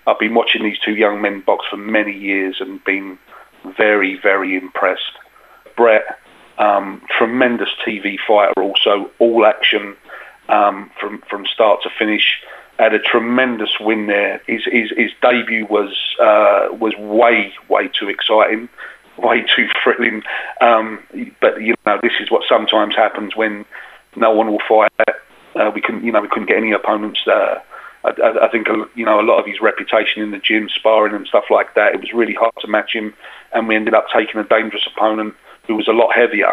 I've been watching these two young men box for many years and been very, very impressed. Brett, tremendous TV fighter, also all action from start to finish. Had a tremendous win there. His debut was way too exciting, way too thrilling. But this is what sometimes happens when no one will fight. We couldn't get any opponents. I think a lot of his reputation in the gym, sparring and stuff like that, it was really hard to match him, and we ended up taking a dangerous opponent who was a lot heavier.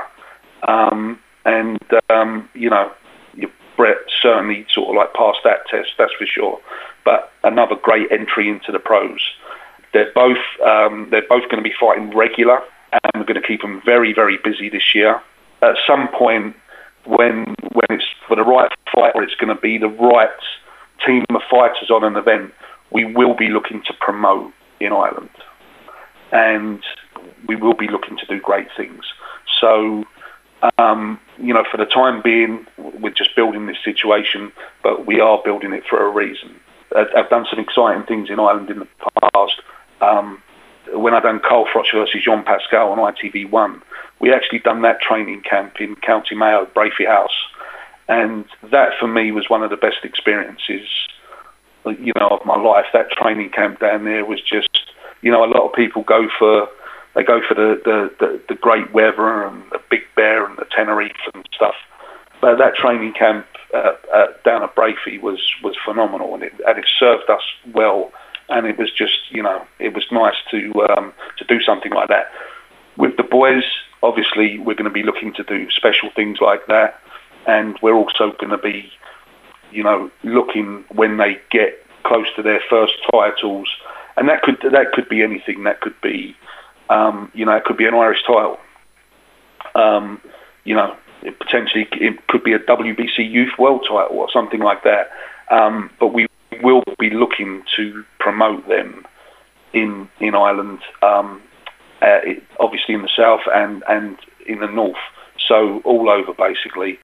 Brett certainly sort of like passed that test, that's for sure. But another great entry into the pros. They're both going to be fighting regular, and we're going to keep them very, very busy this year. At some point, when it's for the right fight, or it's going to be the right team of fighters on an event, we will be looking to promote in Ireland, and we will be looking to do great things. So, for the time being, we're just building this situation, but we are building it for a reason. I've done some exciting things in Ireland in the past. When I done Carl Froch versus Jean Pascal on ITV1, we actually done that training camp in County Mayo, Braithwaite House. And that for me was one of the best experiences, of my life. That training camp down there was just, a lot of people go for the great weather and the Big Bear and the Tenerife and stuff. But that training camp down at Braithwaite was phenomenal, and it served us well. And it was just, it was nice to do something like that. With the boys, obviously, we're going to be looking to do special things like that. And we're also going to be, looking when they get close to their first titles. And that could be anything. That could be, it could be an Irish title. Potentially it could be a WBC Youth World title or something like that. But we will be looking to promote them in Ireland, obviously in the south and in the north. So all over basically.